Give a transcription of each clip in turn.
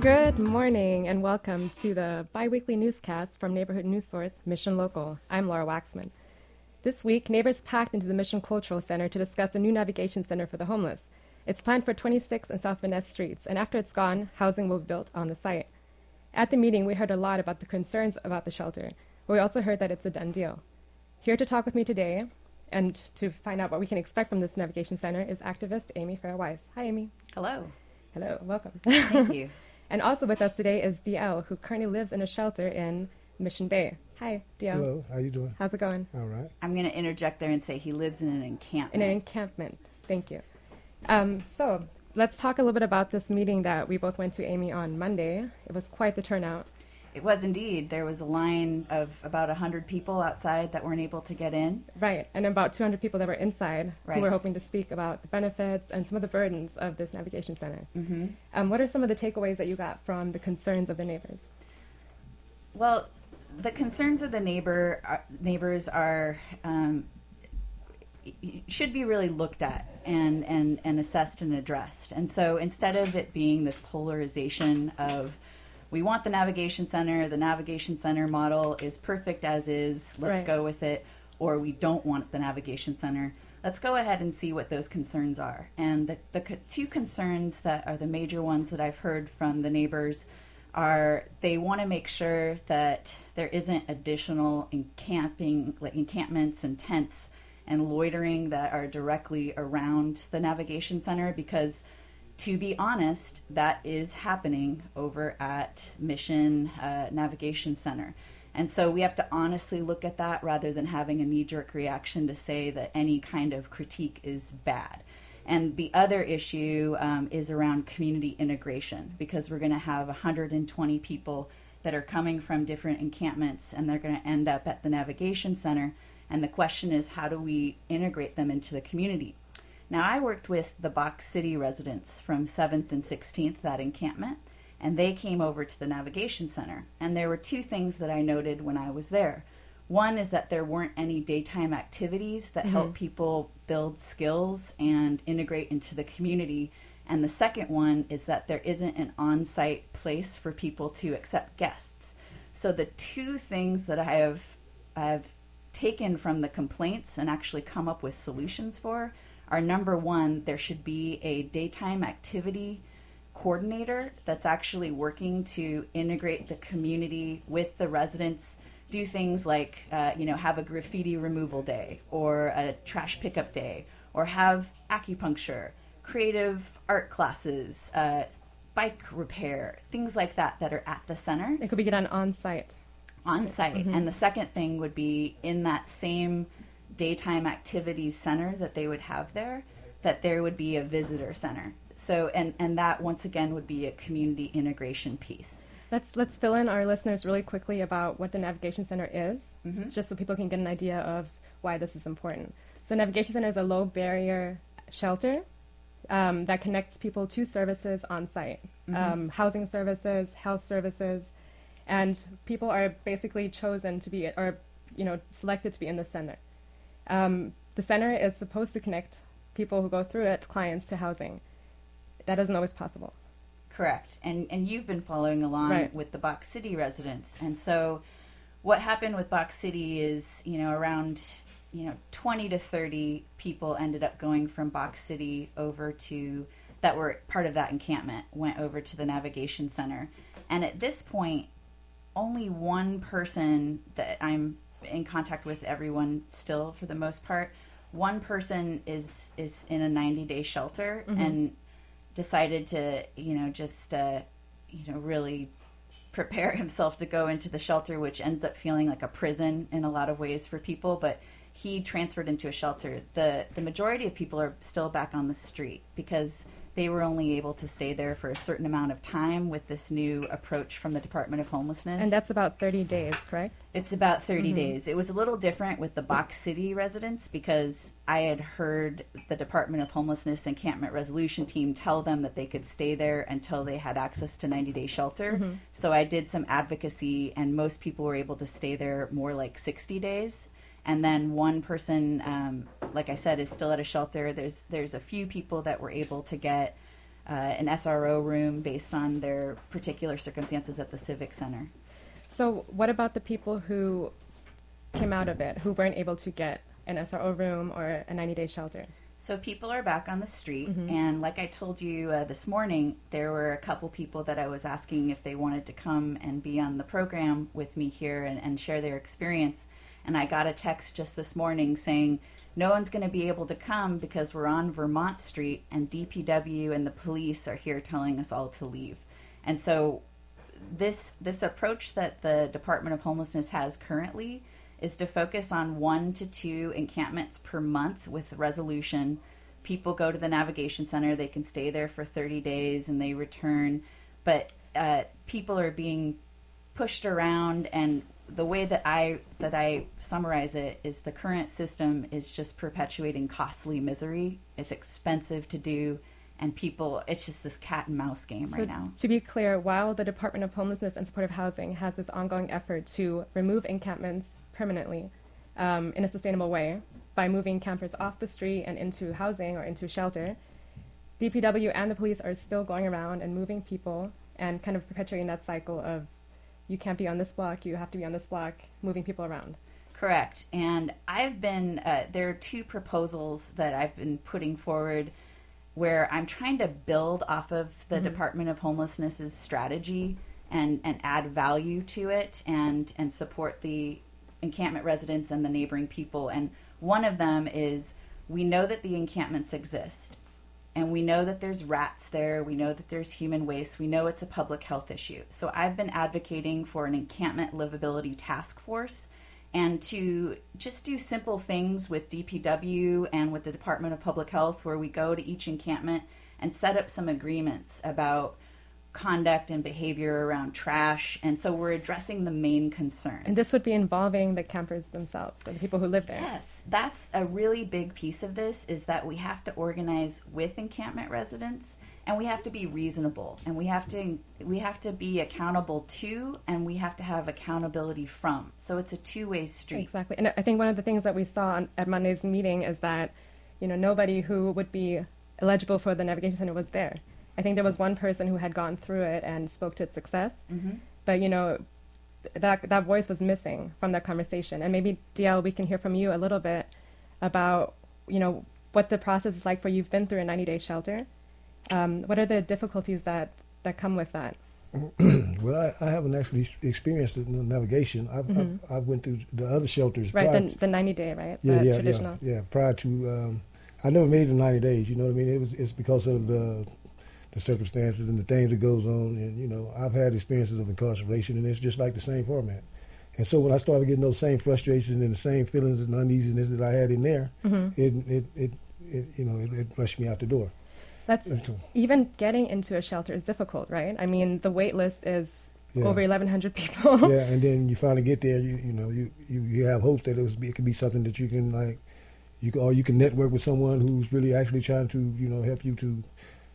Good morning and welcome to the bi-weekly newscast from neighborhood news source Mission Local. I'm Laura Waxman. This week, neighbors packed into the Mission Cultural Center to discuss a new navigation center for the homeless. It's planned for 26 and South Van Ness streets, and after it's gone, housing will be built on the site. At the meeting, we heard a lot about the concerns about the shelter, but we also heard that it's a done deal. Here to talk with me today and to find out what we can expect from this navigation center is activist Amy Farah-Weiss. Hi, Amy. Hello. Hello, welcome. Thank you. And also with us today is DL, who currently lives in a shelter in Mission Bay. Hi, DL. Hello, how you doing? How's it going? All right. I'm going to interject there and say he lives in an encampment. In an encampment. Thank you. So let's talk a little bit about this meeting that we both went to, Amy, on Monday. It was quite the turnout. It was indeed. There was a line of about 100 people outside that weren't able to get in. Right, and about 200 people that were inside Right. who were hoping to speak about the benefits and some of the burdens of this navigation center. Mm-hmm. What are some of the takeaways that you got from the concerns of the neighbors? Well, the concerns of the neighbors are should be really looked at and assessed and addressed. And so instead of it being this polarization of we want the navigation center model is perfect as is, let's Right. go with it, or we don't want the navigation center, let's go ahead and see what those concerns are. And the two concerns that are the major ones that I've heard from the neighbors are they want to make sure that there isn't additional encampments and tents and loitering that are directly around the navigation center, because to be honest, that is happening over at Mission Navigation Center. And so we have to honestly look at that rather than having a knee-jerk reaction to say that any kind of critique is bad. And the other issue is around community integration, because we're going to have 120 people that are coming from different encampments, and they're going to end up at the Navigation Center. And the question is, how do we integrate them into the community? Now, I worked with the Box City residents from 7th and 16th, that encampment, and they came over to the Navigation Center. And there were two things that I noted when I was there. One is that there weren't any daytime activities that help people build skills and integrate into the community. And the second one is that there isn't an on-site place for people to accept guests. So the two things that I have taken from the complaints and actually come up with solutions for are, number one, there should be a daytime activity coordinator that's actually working to integrate the community with the residents, do things like, have a graffiti removal day or a trash pickup day, or have acupuncture, creative art classes, bike repair, things like that that are at the center. It could be done on-site. On-site. Mm-hmm. And the second thing would be in that same daytime activities center that they would have there, that there would be a visitor center. So, and that once again would be a community integration piece. Let's fill in our listeners really quickly about what the Navigation Center is, Mm-hmm. just so people can get an idea of why this is important. So Navigation Center is a low-barrier shelter that connects people to services on site, housing services, health services, and people are basically chosen to be, or selected to be in the center. The center is supposed to connect people who go through it, clients, to housing. That isn't always possible. Correct. And you've been following along Right. with the Box City residents. And so what happened with Box City is, around 20 to 30 people ended up going from Box City over to, that were part of that encampment, went over to the Navigation Center. And at this point, only one person that I'm in contact with, everyone still for the most part, one person is in a 90-day shelter and decided to, really prepare himself to go into the shelter, which ends up feeling like a prison in a lot of ways for people. But he transferred into a shelter. The majority of people are still back on the street because they were only able to stay there for a certain amount of time with this new approach from the Department of Homelessness. And that's about 30 days, correct? It's about 30 days. It was a little different with the Box City residents because I had heard the Department of Homelessness Encampment Resolution Team tell them that they could stay there until they had access to 90-day shelter. So I did some advocacy, and most people were able to stay there more like 60 days. And then one person, like I said, is still at a shelter. There's a few people that were able to get an SRO room based on their particular circumstances at the Civic Center. So what about the people who came out of it, who weren't able to get an SRO room or a 90-day shelter? So people are back on the street, and like I told you this morning, there were a couple people that I was asking if they wanted to come and be on the program with me here and share their experience. And I got a text just this morning saying, no one's going to be able to come because we're on Vermont Street and DPW and the police are here telling us all to leave. And so this approach that the Department of Homelessness has currently is to focus on 1 to 2 encampments per month with resolution. People go to the navigation center, they can stay there for 30 days and they return. But people are being pushed around, and the way that I summarize it is the current system is just perpetuating costly misery. It's expensive to do, and people, it's just this cat and mouse game right now. To be clear, while the Department of Homelessness and Supportive Housing has this ongoing effort to remove encampments permanently in a sustainable way by moving campers off the street and into housing or into shelter, DPW and the police are still going around and moving people and kind of perpetuating that cycle of you can't be on this block, you have to be on this block, moving people around. Correct. And I've been, there are 2 proposals that I've been putting forward where I'm trying to build off of the Department of Homelessness's strategy and add value to it and support the encampment residents and the neighboring people. And one of them is, we know that the encampments exist. And we know that there's rats there. We know that there's human waste. We know it's a public health issue. So I've been advocating for an encampment livability task force and to just do simple things with DPW and with the Department of Public Health, where we go to each encampment and set up some agreements about conduct and behavior around trash. And so we're addressing the main concerns. And this would be involving the campers themselves, so the people who live there. Yes, that's a really big piece of this, is that we have to organize with encampment residents, and we have to be reasonable, and we have to be accountable to, and we have to have accountability from. So it's a two-way street. Exactly. And I think one of the things that we saw at Monday's meeting is that, nobody who would be eligible for the Navigation Center was there. I think there was one person who had gone through it and spoke to its success, but that voice was missing from that conversation. And maybe, DL, we can hear from you a little bit about what the process is like for you've been through a 90-day shelter. What are the difficulties that come with that? Well, I haven't actually experienced the navigation. I went through the other shelters. Right, the 90-day, right? Yeah. Prior to, I never made the 90 days. You know what I mean? It's because of the circumstances and the things that goes on. And, I've had experiences of incarceration, and it's just like the same format. And so when I started getting those same frustrations and the same feelings and uneasiness that I had in there, it rushed me out the door. Even getting into a shelter is difficult, right? I mean, the wait list is over 1,100 people. Yeah, and then you finally get there. You have hopes that it could be something that you can you can network with someone who's really actually trying to help you to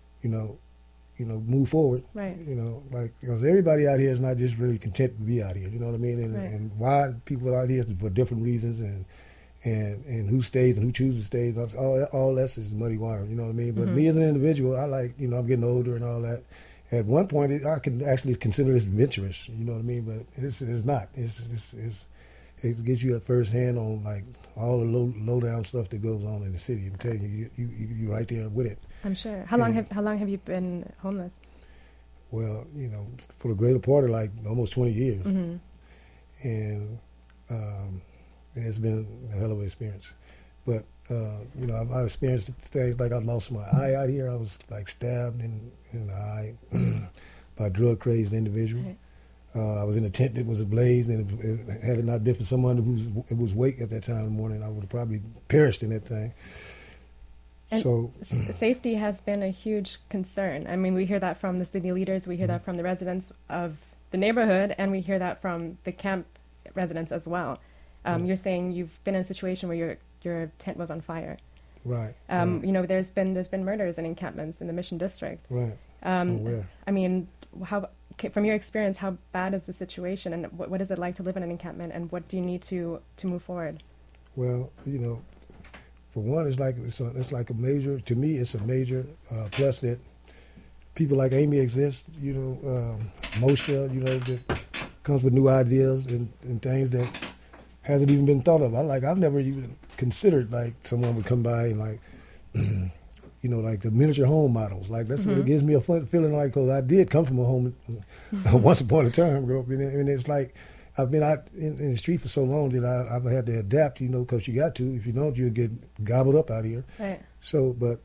move forward. Right. Because everybody out here is not just really content to be out here. You know what I mean? And why people are out here for different reasons, and who stays and who chooses to stay. All that is muddy water. You know what I mean? But me as an individual, I I'm getting older and all that. At one point, I can actually consider this adventurous. You know what I mean? But it's not. It gets you at first hand on all the low down stuff that goes on in the city. I'm telling you, you're right there with it. I'm sure. How long have you been homeless? Well, for the greater part of almost 20 years, and it's been a hell of an experience. But I've experienced things like I lost my eye out here. I was stabbed in the eye by a drug crazed individual. Right. I was in a tent that was ablaze, and had it not been for someone who was awake at that time in the morning, I would have probably perished in that thing. And safety has been a huge concern. I mean, we hear that from the city leaders, we hear that from the residents of the neighborhood, and we hear that from the camp residents as well. You're saying you've been in a situation where your tent was on fire. Right. There's been murders in encampments in the Mission District. Right. I mean, from your experience, how bad is the situation, and what is it like to live in an encampment, and what do you need to move forward? Well, for one, it's like a major. To me, it's a major plus that people like Amy exist, Moshe, that comes with new ideas and things that hasn't even been thought of. I've never even considered like someone would come by and like, like the miniature home models. Like that's what it gives me a fun feeling like, because I did come from a home once upon a time, grew up, and it's like I've been out in the street for so long that I've had to adapt, because you got to. If you don't, you'll get gobbled up out here. Right. So, but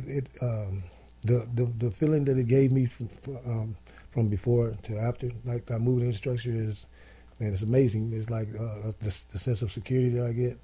the feeling that it gave me from before to after, like I moved in structure, is, man, it's amazing. It's like the sense of security that I get,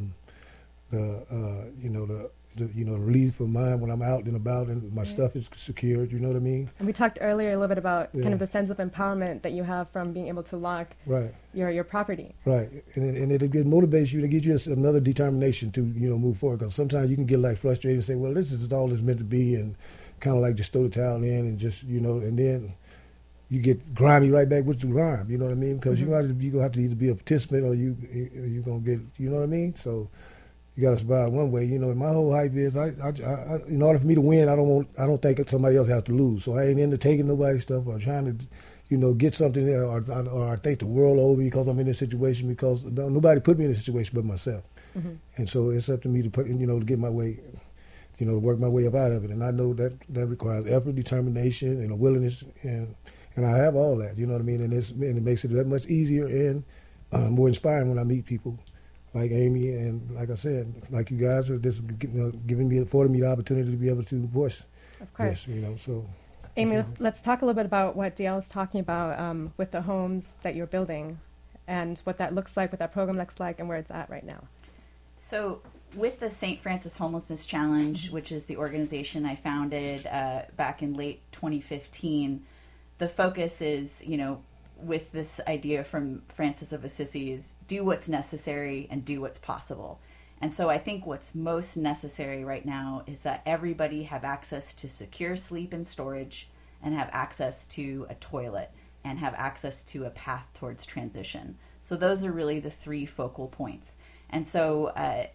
the relief of mind when I'm out and about and my stuff is secured. You know what I mean? And we talked earlier a little bit about kind of the sense of empowerment that you have from being able to lock your property. Right, and it motivates you, to give you another determination to move forward. Because sometimes you can get like frustrated and say, well, this is all it's meant to be, and kind of like just throw the towel in and just and then you get grimy right back with the grime. You know what I mean? Because you're gonna have to either be a participant or you're gonna get. You know what I mean? So. You got to survive one way, and my whole hype is, I, in order for me to win, I don't think somebody else has to lose. So I ain't into taking nobody's stuff or trying to, get something there, or I think the world over because I'm in this situation, because nobody put me in this situation but myself. And so it's up to me to put, to get my way, to work my way up out of it. And I know that requires effort, determination, and a willingness, and I have all that. You know what I mean? And it makes it that much easier and more inspiring when I meet people like Amy, and like I said, like you guys are just affording me the opportunity to be able to voice. Of course. This, so. Amy, let's talk a little bit about what DL is talking about with the homes that you're building, and what that looks like, what that program looks like, and where it's at right now. So with the St. Francis Homelessness Challenge, which is the organization I founded back in late 2015, the focus is, with this idea from Francis of Assisi, is do what's necessary and do what's possible. And so I think what's most necessary right now is that everybody have access to secure sleep and storage, and have access to a toilet, and have access to a path towards transition. So those are really the three focal points. And so,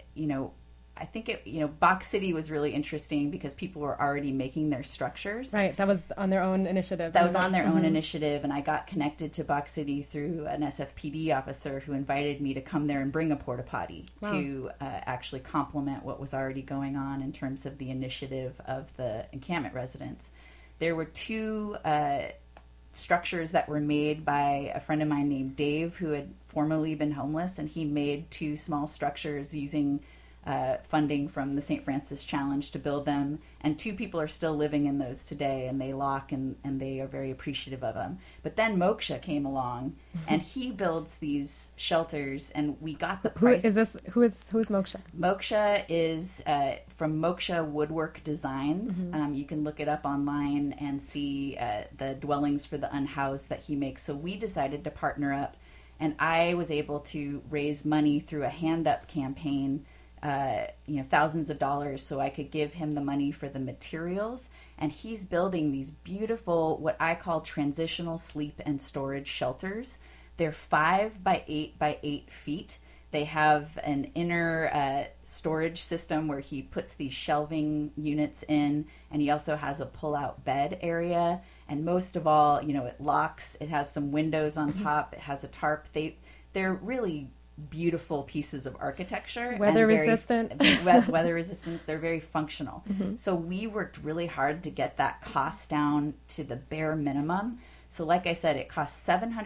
I think Box City was really interesting because people were already making their structures. Right, that was on their own initiative. That was on their own initiative, and I got connected to Box City through an SFPD officer who invited me to come there and bring a porta potty to actually complement what was already going on in terms of the initiative of the encampment residents. There were two structures that were made by a friend of mine named Dave, who had formerly been homeless, and he made two small structures using funding from the St. Francis Challenge to build them, and two people are still living in those today, and they lock and they are very appreciative of them. But then Moksha came along, and he builds these shelters, and we got the price. Who is Moksha? Moksha is from Moksha Woodwork Designs. You can look it up online and see the dwellings for the unhoused that he makes. So we decided to partner up, and I was able to raise money through a Hand Up campaign, thousands of dollars, so I could give him the money for the materials. And he's building these beautiful, what I call transitional sleep and storage shelters. They're 5 by 8 by 8 feet. They have an inner storage system where he puts these shelving units in, and he also has a pull-out bed area. And most of all, it locks. It has some windows on top. It has a tarp. They're really beautiful pieces of architecture. It's weather resistant. Weather resistant. They're very functional. So we worked really hard to get that cost down to the bare minimum. So like I said, it cost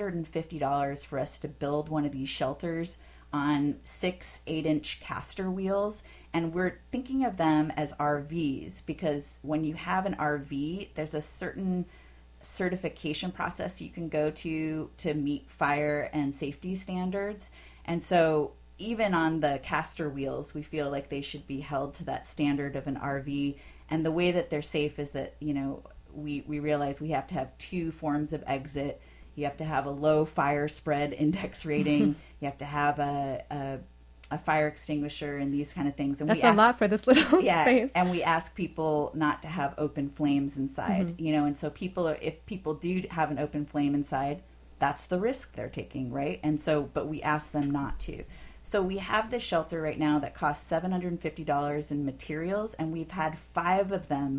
$750 for us to build one of these shelters on 6 8-inch caster wheels. And we're thinking of them as RVs, because when you have an RV, there's a certain certification process you can go to meet fire and safety standards. And so even on the caster wheels, we feel like they should be held to that standard of an RV. And the way that they're safe is that, we realize we have to have 2 forms of exit. You have to have a low fire spread index rating. You have to have a fire extinguisher and these kind of things. And that's a lot for this little space. And we ask people not to have open flames inside, and so if people do have an open flame inside, that's the risk they're taking, right? And so, but we ask them not to. So we have this shelter right now that costs $750 in materials, and we've had 5 of them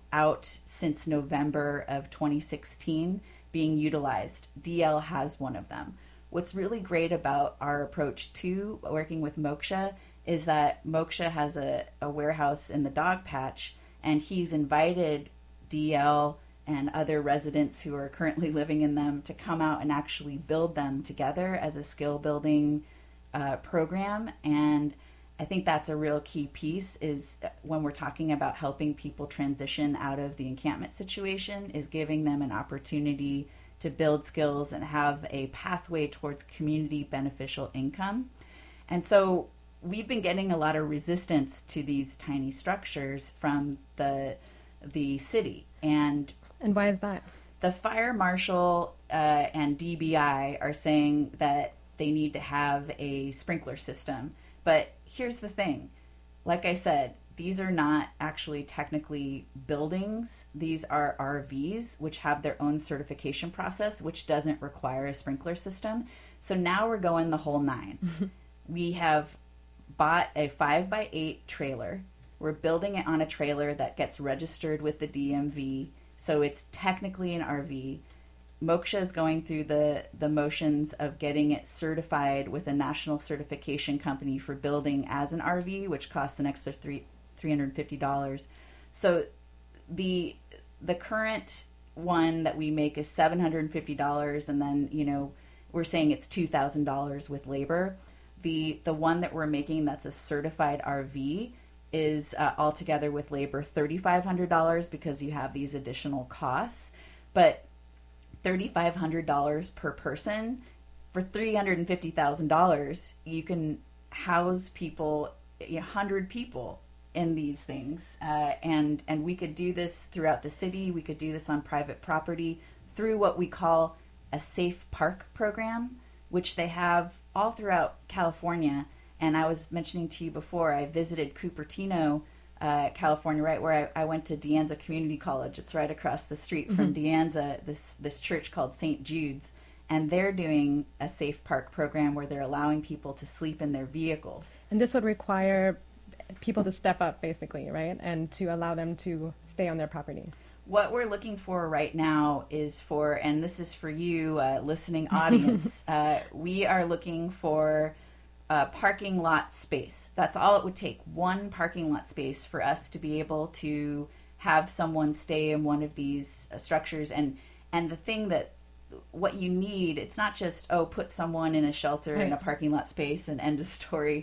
out since November of 2016 being utilized. DL has one of them. What's really great about our approach to working with Moksha is that Moksha has a warehouse in the Dog Patch, and he's invited DL and other residents who are currently living in them to come out and actually build them together as a skill building program. And I think that's a real key piece, is when we're talking about helping people transition out of the encampment situation, is giving them an opportunity to build skills and have a pathway towards community beneficial income. And so we've been getting a lot of resistance to these tiny structures from the city. And why is that? The fire marshal and DBI are saying that they need to have a sprinkler system. But here's the thing. Like I said, these are not actually technically buildings. These are RVs, which have their own certification process, which doesn't require a sprinkler system. So now we're going the whole nine. We have bought a 5x8 trailer. We're building it on a trailer that gets registered with the DMV. So it's technically an RV. Moksha is going through the motions of getting it certified with a national certification company for building as an RV, which costs an extra $350. So the current one that we make is $750, and then we're saying it's $2,000 with labor. The one that we're making that's a certified RV is altogether with labor $3,500 because you have these additional costs. But $3,500 per person, for $350,000, you can house people, 100 people in these things. And we could do this throughout the city. We could do this on private property through what we call a safe park program, which they have all throughout California. And I was mentioning to you before, I visited Cupertino, California, right where I went to De Anza Community College. It's right across the street from De Anza, this church called St. Jude's. And they're doing a safe park program where they're allowing people to sleep in their vehicles. And this would require people to step up, basically, right? And to allow them to stay on their property. What we're looking for right now is for, and this is for you, listening audience, we are looking for parking lot space. That's all it would take, one parking lot space for us to be able to have someone stay in one of these structures. And the thing that, what you need, it's not just, put someone in a shelter in a parking lot space and end of story.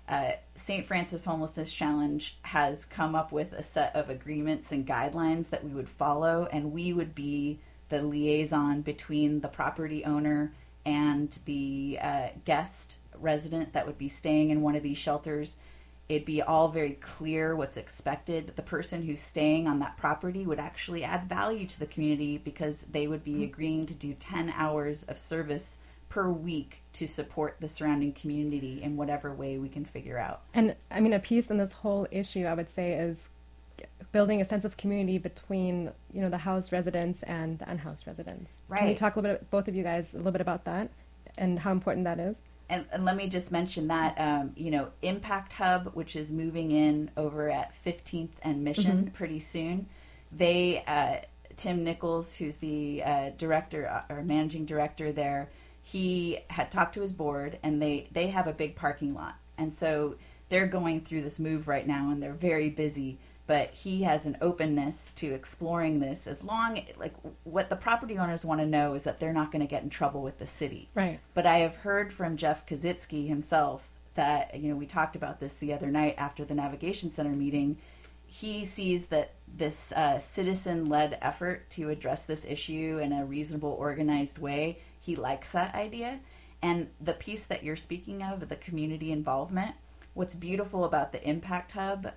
St. Francis Homelessness Challenge has come up with a set of agreements and guidelines that we would follow, and we would be the liaison between the property owner and the guest resident that would be staying in one of these shelters. It'd be all very clear what's expected. The person who's staying on that property would actually add value to the community because they would be agreeing to do 10 hours of service per week to support the surrounding community in whatever way we can figure out. And I mean, a piece in this whole issue, I would say, is building a sense of community between, the housed residents and the unhoused residents. Right. Can you talk a little bit, both of you guys, a little bit about that and how important that is? And let me just mention that, Impact Hub, which is moving in over at 15th and Mission pretty soon, they, Tim Nichols, who's the director or managing director there, he had talked to his board, and they have a big parking lot. And so they're going through this move right now, and they're very busy. But he has an openness to exploring this, as long, what the property owners want to know is that they're not going to get in trouble with the city. Right. But I have heard from Jeff Kaczynski himself that, we talked about this the other night after the Navigation Center meeting. He sees that this citizen-led effort to address this issue in a reasonable, organized way, he likes that idea. And the piece that you're speaking of, the community involvement, what's beautiful about the Impact Hub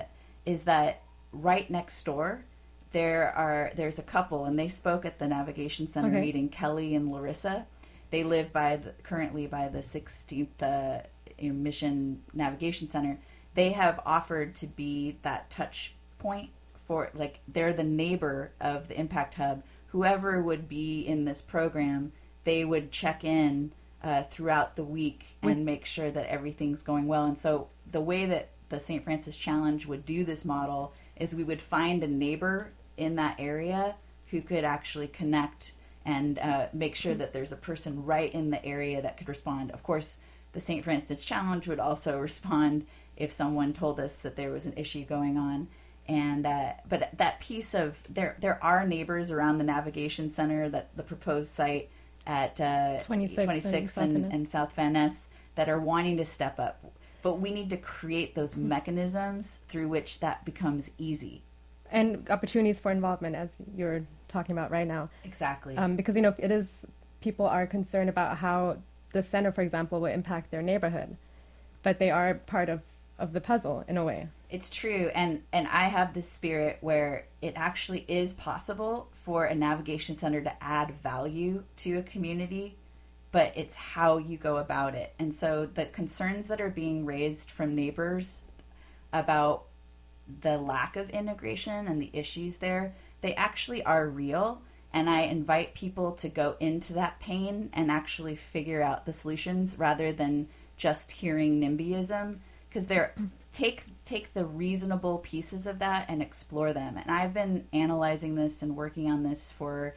is that right next door there's a couple, and they spoke at the Navigation Center meeting, Kelly and Larissa. They live currently by the 16th Mission Navigation Center. They have offered to be that touch point for, they're the neighbor of the Impact Hub. Whoever would be in this program, they would check in throughout the week and make sure that everything's going well. And so the way that the St. Francis Challenge would do this model is we would find a neighbor in that area who could actually connect and make sure that there's a person right in the area that could respond. Of course, the St. Francis Challenge would also respond if someone told us that there was an issue going on. And but that piece of there are neighbors around the navigation center, that the proposed site at 26th and South Van Ness, that are wanting to step up. But we need to create those mechanisms through which that becomes easy. And opportunities for involvement, as you're talking about right now. Exactly. Because, people are concerned about how the center, for example, will impact their neighborhood. But they are part of the puzzle, in a way. It's true. And I have this spirit where it actually is possible for a navigation center to add value to a community, but it's how you go about it. And so the concerns that are being raised from neighbors about the lack of integration and the issues there, they actually are real. And I invite people to go into that pain and actually figure out the solutions rather than just hearing NIMBYism, because take the reasonable pieces of that and explore them. And I've been analyzing this and working on this for,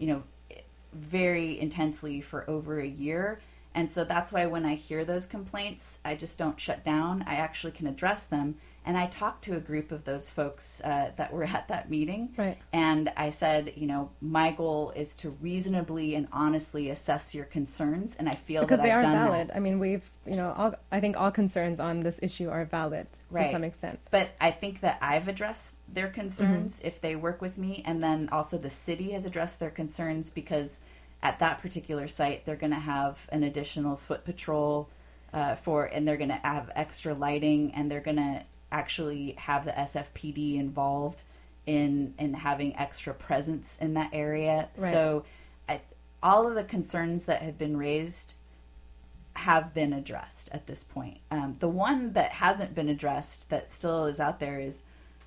very intensely for over a year. And so that's why when I hear those complaints, I just don't shut down. I actually can address them. And I talked to a group of those folks that were at that meeting. Right. And I said, my goal is to reasonably and honestly assess your concerns. And I feel because that I've done valid. Because they are valid. that. I mean, I think all concerns on this issue are valid to some extent. But I think that I've addressed their concerns if they work with me. And then also the city has addressed their concerns, because at that particular site, they're going to have an additional foot patrol and they're going to have extra lighting, and they're going to actually have the SFPD involved in having extra presence in that area. Right. So all of the concerns that have been raised have been addressed at this point. The one that hasn't been addressed that still is out there is,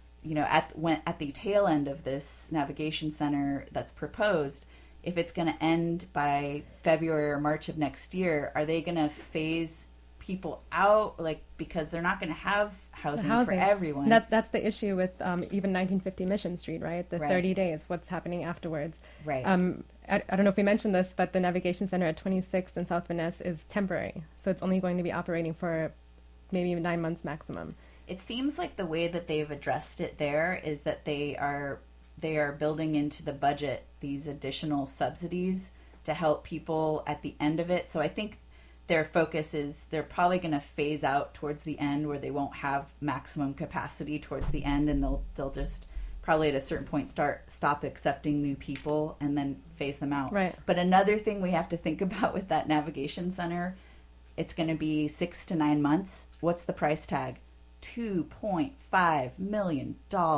at the tail end of this navigation center that's proposed, if it's going to end by February or March of next year, are they going to phase people out, because they're not going to have housing for everyone? That's the issue with even 1950 Mission Street, right? The 30 days, what's happening afterwards. Right. I don't know if we mentioned this, but the navigation center at 26th and South Van Ness is temporary. So it's only going to be operating for maybe 9 months maximum. It seems like the way that they've addressed it there is that they are building into the budget these additional subsidies to help people at the end of it. So I think their focus is they're probably going to phase out towards the end, where they won't have maximum capacity towards the end, and they'll just probably at a certain point stop accepting new people and then phase them out. Right. But another thing we have to think about with that navigation center, it's going to be 6 to 9 months. What's the price tag? $2.5 million.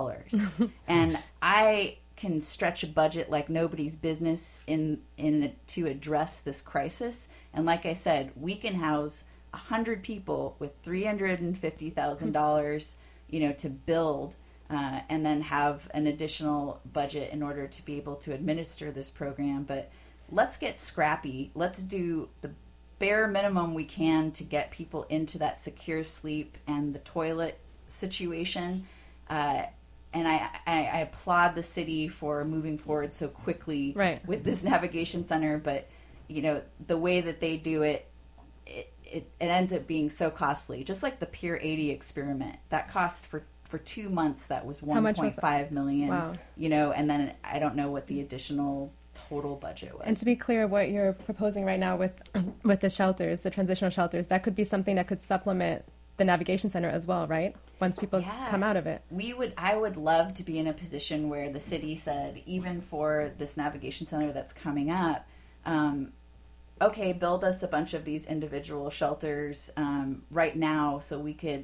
And I can stretch a budget like nobody's business to address this crisis. And like I said, we can house 100 people with $350,000, to build, and then have an additional budget in order to be able to administer this program. But let's get scrappy. Let's do the bare minimum we can to get people into that secure sleep and the toilet situation. And I applaud the city for moving forward so quickly with this navigation center. But, the way that they do it, it ends up being so costly. Just like the Pier 80 experiment. That cost for 2 months, that was $1.5 million. Wow. And then I don't know what the additional total budget was. And to be clear, what you're proposing right now with the shelters, the transitional shelters, that could be something that could supplement the navigation center as well, right? Once people come out of it. I would love to be in a position where the city said, even for this navigation center that's coming up, okay, build us a bunch of these individual shelters right now so we could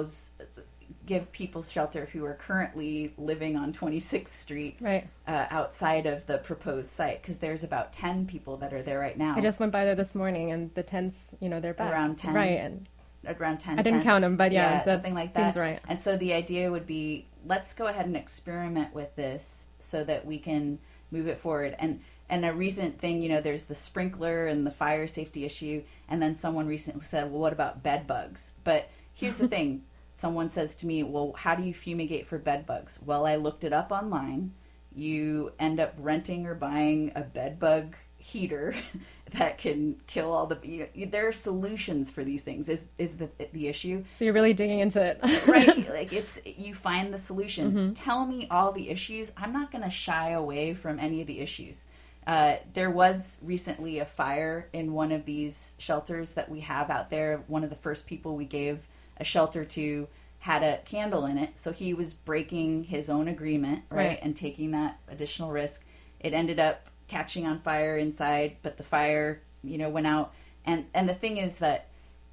give people shelter who are currently living on 26th Street outside of the proposed site, because there's about 10 people that are there right now. I just went by there this morning, and the tents, they're back. Around 10. Right. And around 10 I didn't tents. count them, but something like that. Seems right. And so the idea would be, let's go ahead and experiment with this so that we can move it forward. And a recent thing, there's the sprinkler and the fire safety issue, and then someone recently said, well, what about bed bugs? But here's the thing. Someone says to me, well, how do you fumigate for bed bugs? Well, I looked it up online, you end up renting or buying a bed bug heater that can kill all the. There are solutions for these things. Is the issue? So you're really digging into it, right? Like you find the solution. Tell me all the issues. I'm not going to shy away from any of the issues. There was recently a fire in one of these shelters that we have out there. One of the first people we gave a shelter to had a candle in it, so he was breaking his own agreement, right, and taking that additional risk. It ended up catching on fire inside, but the fire, went out. And the thing is that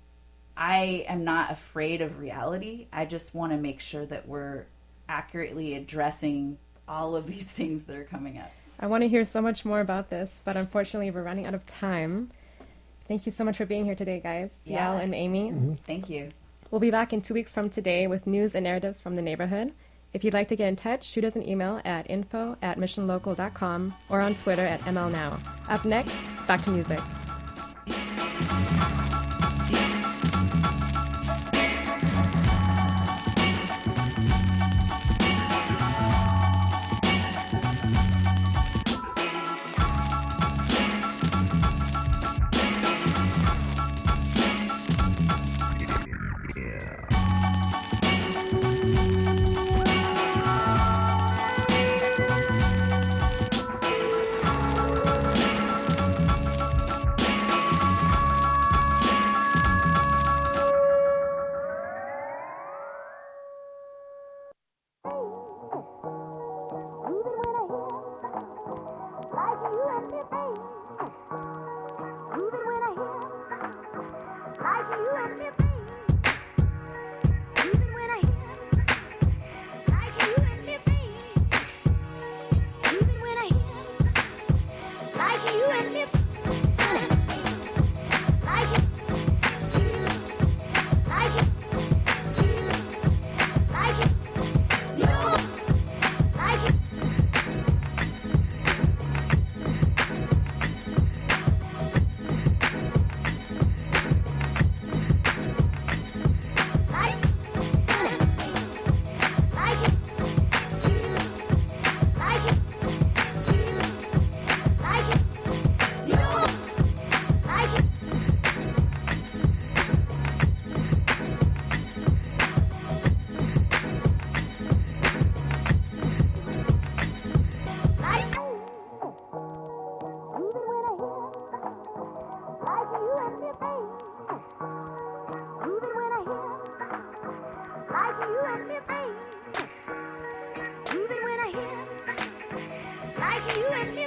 I am not afraid of reality. I just want to make sure that we're accurately addressing all of these things that are coming up. I want to hear so much more about this, but unfortunately we're running out of time. Thank you so much for being here today, guys. DL and Amy. Thank you. We'll be back in 2 weeks from today with news and narratives from the neighborhood. If you'd like to get in touch, shoot us an email at info@missionlocal.com or on Twitter at MLNow. Up next, it's back to music. You and me.